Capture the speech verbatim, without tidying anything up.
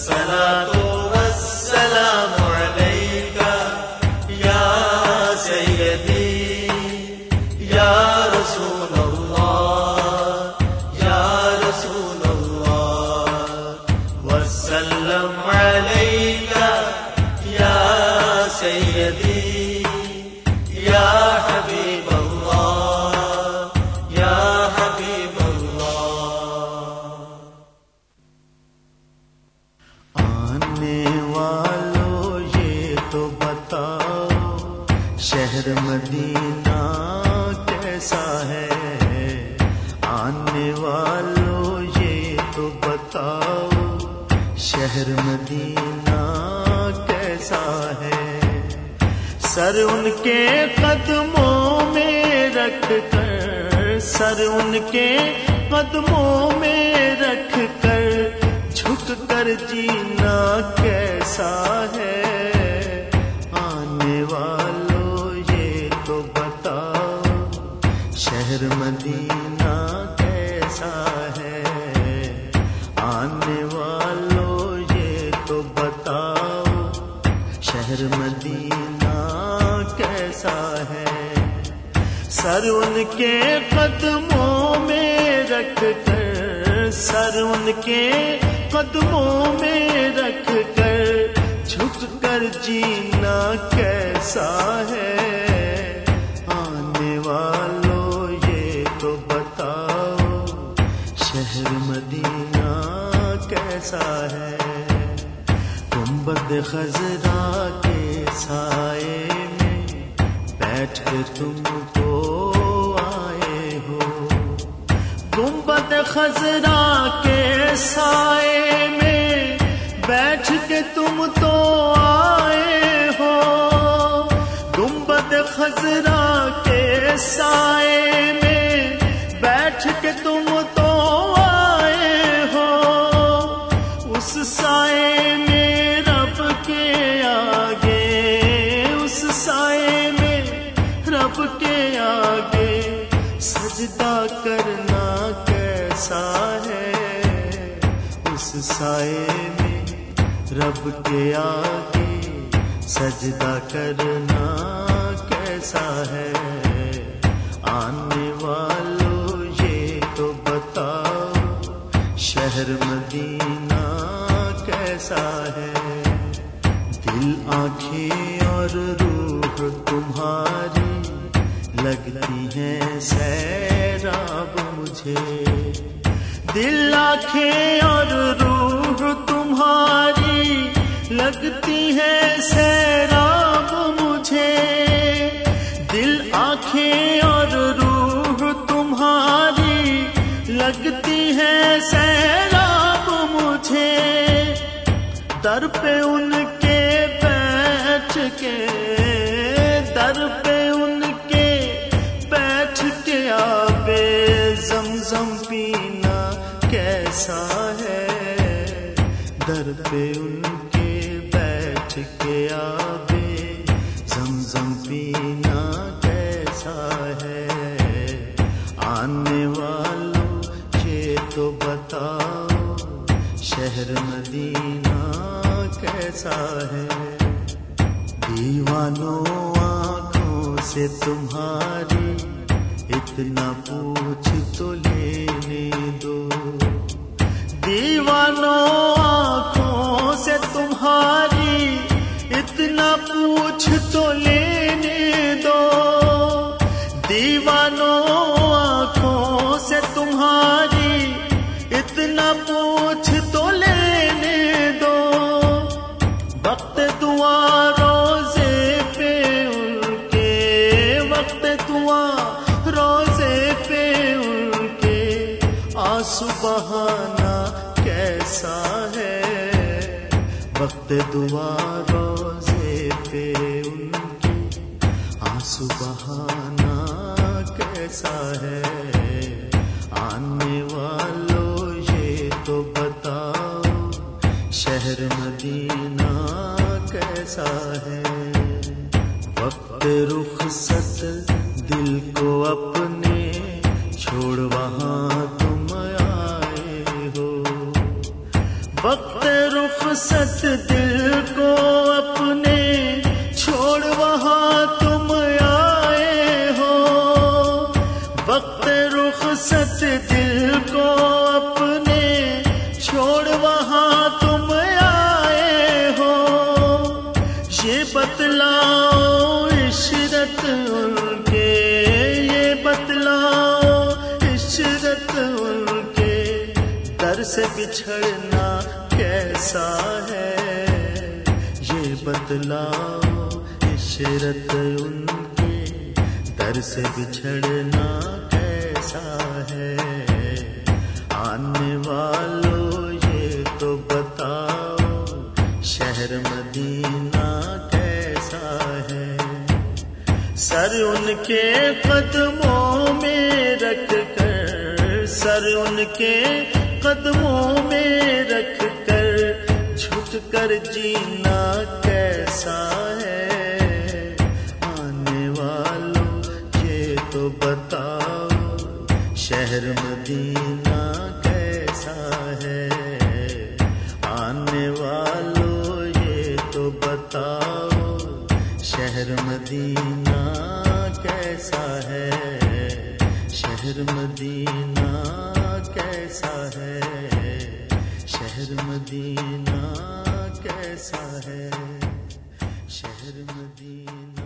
والصلاة والسلام عليك يا سيدي يا رسول الله يا رسول الله وسلم عليك يا سيدي يا حبيب الله يا حبيب الله. آنے والوں یہ تو بتاؤ شہر مدینہ کیسا ہے. آنے والوں یہ تو بتاؤ شہر مدینہ کیسا ہے. سر ان کے قدموں میں رکھ کر سر ان کے قدموں میں رکھ کر جھک کر جینا کیسا ہے. آنے والوں یہ تو بتاؤ شہر مدینہ کیسا ہے. آنے والوں یہ تو بتاؤ شہر مدینہ کیسا ہے. سر ان کے قدموں میں رکھ کر سر ان کے قدموں میں رکھ کر جھک کر جینا کیسا ہے. آنے والوں یہ تو بتاؤ شہر مدینہ کیسا ہے. گنبد خضرا کے سائے میں بیٹھ کے تم تو آئے ہو. گنبد خضرا کے سائے میں بیٹھ کے تم تو آئے ہو. گنبد خضرا کے سائے میں بیٹھ کے تم تو آئے ہو. اس سائے میں رب کے آگے اس سائے میں رب کے آگے سجدہ کرنا کیسا ہے. اس سائے میں رب کے آگے سجدہ کرنا کیسا ہے. آنے والوں یہ تو بتاؤ شہر مدینہ کیسا ہے. دل آنکھیں اور روح تمہاری لگتی ہیں سیراب مجھے. دل آنکھیں اور روح تمہاری لگتی ہیں سیراب مجھے. دل آنکھیں اور روح تمہاری لگتی ہیں سیراب مجھے. در پہ ان کے بیٹھ کے در پہ ان کے بیٹھ کے آبے زمزم پینا کیسا ہے. در پہ ان کے بیٹھ کے آبے زمزم پینا کیسا ہے. آنے والوں یہ تو بتاؤ شہر مدینہ کیسا ہے. دیوانوں آنکھوں سے تمہاری اتنا پوچھ تو لینے دو. دیوانوں آنکھوں سے تمہاری اتنا پوچھ تو لینے دو. دیوانوں آنکھوں سے تمہاری اتنا پوچھ تو لینے دو. وقت دعا روزے پہ ان کے وقت دعا روزے پہ ان کے آنسو بہانا کیسا ہے. وقت دعا روزے پہ ان کے آنسو بہانا کیسا ہے. آنے والوں یہ تو بتاؤ شہر مدینہ کیسا ہے. وقت رخصت دل کو اپنے چھوڑ وہاں تم آئے ہو. وقت رخصت دل کو اپنے چھوڑ وہاں تم آئے ہو، وقت رخصت دل کو اپنے چھوڑ وہاں تم آئے ہو، یہ بتلاؤ عشرت ان کے، یہ بتلاؤ عشرت ان کے، در سے بچھڑنا کیسا ہے، یہ بتلاؤ عشرت ان کے، در سے بچھڑنا کیسا ہے، آنے والوں یہ تو بتاؤ شہر مدینہ کیسا ہے، سر ان کے قدموں میں رکھ کر، سر ان کے قدموں میں رکھ کر جھک کر جینا کیسا ہے، آنے والوں یہ تو بتاؤ شہر مدینہ کیسا ہے، آنے والوں یہ تو بتاؤ شہر مدینہ کیسا ہے، شہر مدینہ کیسا ہے، شہر مدینہ کیسا ہے، شہر مدینہ